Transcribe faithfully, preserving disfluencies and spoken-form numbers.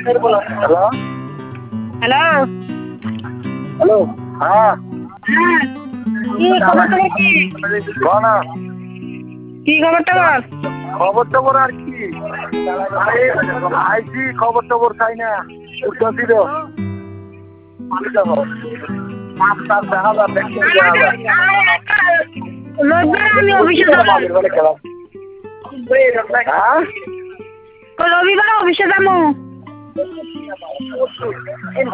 hello hello hello হ্যাঁ হ্যাঁ কি খবর টবর কি বল কি খবর টবর খবর টবর আর কি আইসি খবর টবর চাই না উঠতেছি তো মাছ টাছ দেখা যায় দেখতে দেখা যায় রবিবার আমি অফিসে যাবো হ্যাঁ রবিবার অফিসে যাবো